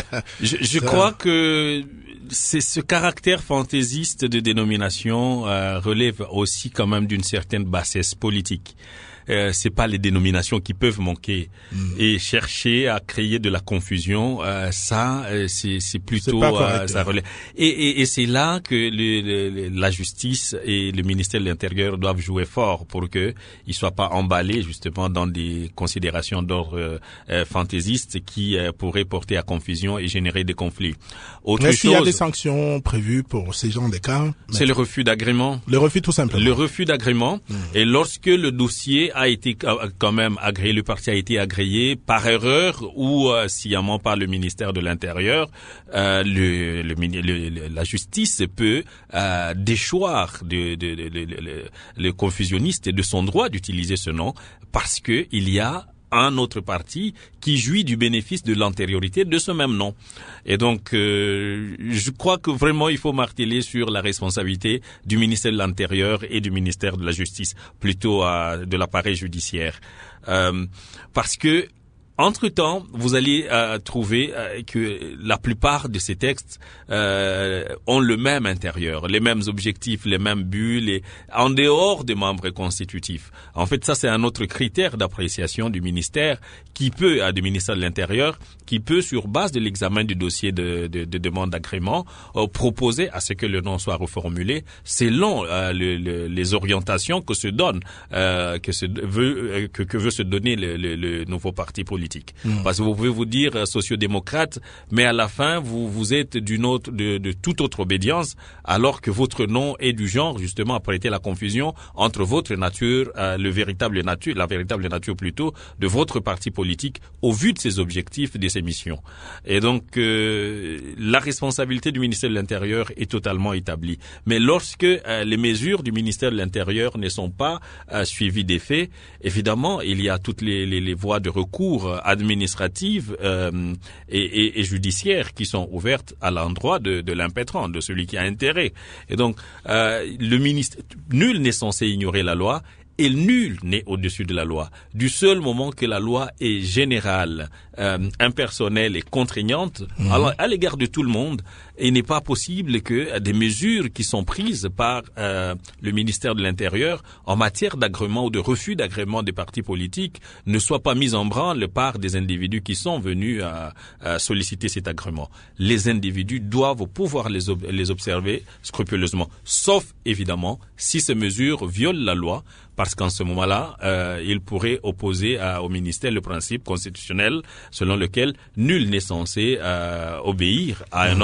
je je crois que c'est ce caractère fantaisiste de dénomination euh, relève aussi quand même d'une certaine bassesse politique. Euh, c'est pas les dénominations qui peuvent manquer mmh. et chercher à créer de la confusion, euh, ça euh, c'est c'est plutôt c'est correct, euh, ça relève. Et, et, et c'est là que le, le, la justice et le ministère de l'Intérieur doivent jouer fort pour que ils soient pas emballés justement dans des considérations d'ordre euh, fantaisiste qui euh, pourraient porter à confusion et générer des conflits. Autre Est-ce chose, qu'il y a des sanctions prévues pour ces genres de cas? C'est le refus d'agrément. Le refus tout simplement. Le refus d'agrément. Mmh. Et lorsque le dossier a été quand même agréé, le parti a été agréé par erreur ou euh, sciemment par le ministère de l'Intérieur, euh, le, le, le, la justice peut euh, déchoir de, de, de, de, de, de, le confusionniste de son droit d'utiliser ce nom parce que il y a un autre parti qui jouit du bénéfice de l'antériorité de ce même nom. Et donc, euh, je crois que vraiment il faut marteler sur la responsabilité du ministère de l'Intérieur et du ministère de la Justice, plutôt euh, de l'appareil judiciaire. Euh, parce que entre-temps, vous allez euh, trouver euh, que la plupart de ces textes euh, ont le même intérieur, les mêmes objectifs, les mêmes buts, les... en dehors des membres constitutifs. En fait, ça c'est un autre critère d'appréciation du ministère qui peut, euh, du ministère de l'Intérieur, qui peut, sur base de l'examen du dossier de, de, de demande d'agrément, euh, proposer à ce que le nom soit reformulé selon euh, le, le, les orientations que se donne, euh, que, se veut, euh, que, que veut se donner le, le, le nouveau parti politique. Mmh. Parce que vous pouvez vous dire euh, sociodémocrate, mais à la fin vous vous êtes d'une autre, de, de toute autre obédience, alors que votre nom est du genre justement à prêter la confusion entre votre nature, euh, le véritable nature, la véritable nature plutôt de votre parti politique au vu de ses objectifs, de ses missions. Et donc euh, la responsabilité du ministère de l'Intérieur est totalement établie. Mais lorsque euh, les mesures du ministère de l'Intérieur ne sont pas euh, suivies des faits, évidemment il y a toutes les, les, les voies de recours administratives euh, et, et, et judiciaires qui sont ouvertes à l'endroit de, de l'impétrant, de celui qui a intérêt. Et donc, euh, le ministre, nul n'est censé ignorer la loi. Et nul n'est au-dessus de la loi. Du seul moment que la loi est générale, euh, impersonnelle et contraignante, mmh. alors, à l'égard de tout le monde, il n'est pas possible que des mesures qui sont prises par euh, le ministère de l'Intérieur en matière d'agrément ou de refus d'agrément des partis politiques ne soient pas mises en branle par des individus qui sont venus à, à solliciter cet agrément. Les individus doivent pouvoir les, ob- les observer scrupuleusement, sauf évidemment si ces mesures violent la loi, parce qu'en ce moment-là, euh, il pourrait opposer à, au ministère le principe constitutionnel selon lequel nul n'est censé euh, obéir à un ordre manifeste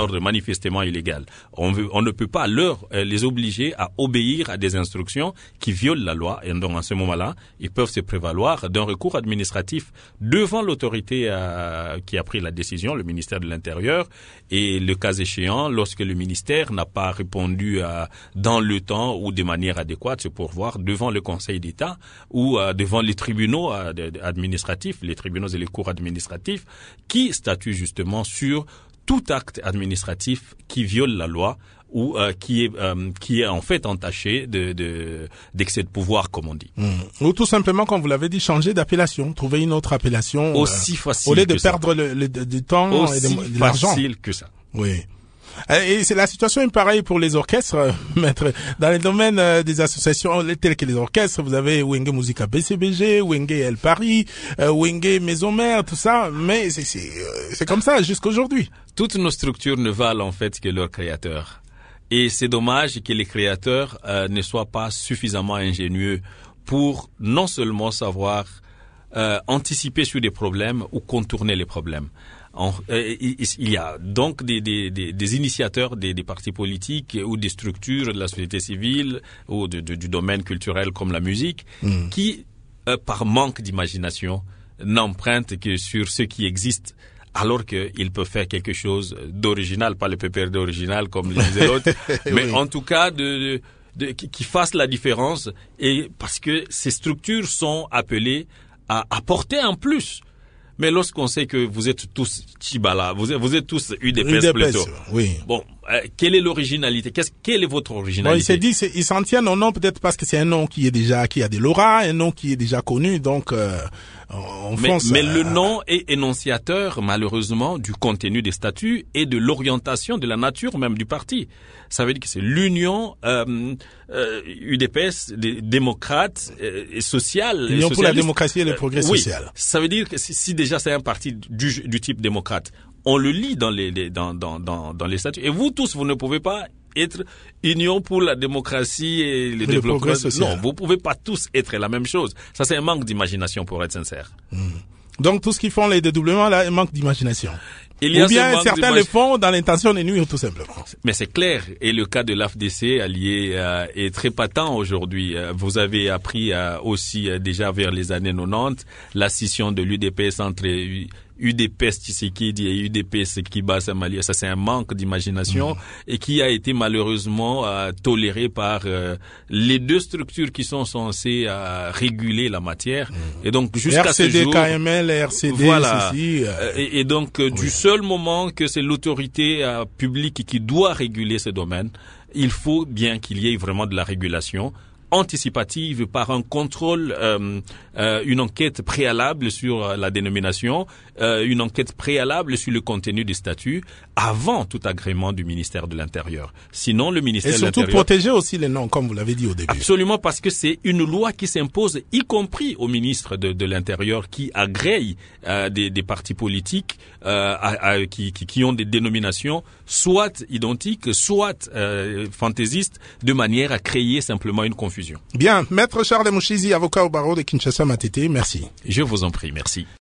manifestement illégales. On, veut, on ne peut pas leur euh, les obliger à obéir à des instructions qui violent la loi. Et donc, en ce moment-là, ils peuvent se prévaloir d'un recours administratif devant l'autorité euh, qui a pris la décision, le ministère de l'Intérieur. Et le cas échéant, lorsque le ministère n'a pas répondu euh, dans le temps ou de manière adéquate, se pourvoir devant le Conseil d'État ou euh, devant les tribunaux euh, administratifs, les tribunaux et les cours administratifs, qui statuent justement sur tout acte administratif qui viole la loi ou euh, qui est euh, qui est en fait entaché de de d'excès de pouvoir, comme on dit. Mmh. Ou tout simplement, comme vous l'avez dit, changer d'appellation, trouver une autre appellation aussi euh, facile au lieu de que perdre ça. le, le, du temps aussi et de, de l'argent. Facile que ça. Oui. Et c'est la situation est pareille pour les orchestres, maître. Dans les domaines des associations telles que les orchestres, vous avez Wenge Musica B C B G, Wenge El Paris, euh, Wenge Maison Mère, tout ça. Mais c'est c'est c'est comme ça jusqu'à aujourd'hui. Toutes nos structures ne valent en fait que leurs créateurs. Et c'est dommage que les créateurs euh, ne soient pas suffisamment ingénieux pour non seulement savoir euh, anticiper sur des problèmes ou contourner les problèmes. En, euh, il y a donc des, des, des, des initiateurs des, des partis politiques ou des structures de la société civile ou de, de, du domaine culturel comme la musique mmh. qui, euh, par manque d'imagination, n'empruntent que sur ce qui existe, alors qu'ils peuvent faire quelque chose d'original, pas le pépère d'original comme le disait l'autre, mais oui. en tout cas de, de, de, qui fasse la différence, et parce que ces structures sont appelées à apporter un plus. Mais lorsqu'on sait que vous êtes tous Chibala, vous êtes, vous êtes tous U D P S plutôt. Oui. Bon, euh, quelle est l'originalité? Qu'est-ce, quelle est votre originalité? Bon, il s'est dit, c'est, ils s'en tiennent au nom peut-être parce que c'est un nom qui est déjà, qui a de l'aura, un nom qui est déjà connu, donc euh, on mais, fonce. Mais à... le nom est énonciateur, malheureusement, du contenu des statuts et de l'orientation de la nature même du parti. Ça veut dire que c'est l'union euh, euh, U D P S, des démocrates euh, et sociale. L'union pour la démocratie et le progrès euh, oui, social. Ça veut dire que si, si déjà c'est un parti du, du type démocrate, on le lit dans les, les dans, dans dans dans les statuts. Et vous tous, vous ne pouvez pas être union pour la démocratie et le, le développement social. Non, vous pouvez pas tous être la même chose. Ça, c'est un manque d'imagination, pour être sincère. Mmh. Donc tout ce qu'ils font les dédoublements là, un manque d'imagination. Il y a Ou bien certains le font dans l'intention de nuire, tout simplement. Mais c'est clair. Et le cas de l'A F D C allié euh, est très patent aujourd'hui. Euh, vous avez appris euh, aussi euh, déjà vers les années quatre-vingt-dix la scission de l'U D P S entre U D P S Tshisekedi et U D P S Kiba Samalia. Ça, c'est un manque d'imagination mmh. et qui a été malheureusement euh, toléré par euh, les deux structures qui sont censées euh, réguler la matière. Mmh. Et donc jusqu'à ce jour, R C D K M L, R C D, voilà. Ceci, euh... Et, et donc euh, oui. du seul moment que c'est l'autorité euh, publique qui doit réguler ce domaine, il faut bien qu'il y ait vraiment de la régulation anticipative par un contrôle, euh, euh, une enquête préalable sur la dénomination, euh, une enquête préalable sur le contenu des statuts avant tout agrément du ministère de l'Intérieur. Sinon, le ministère de l'Intérieur... Et surtout protéger aussi les noms, comme vous l'avez dit au début. Absolument, parce que c'est une loi qui s'impose, y compris au ministre de, de l'Intérieur, qui agrée euh, des, des partis politiques euh, à, à, qui, qui, qui ont des dénominations soit identiques, soit euh, fantaisistes, de manière à créer simplement une confusion. Bien, Maître Charles Mouchizi, avocat au barreau de Kinshasa Matete, merci. Je vous en prie, merci.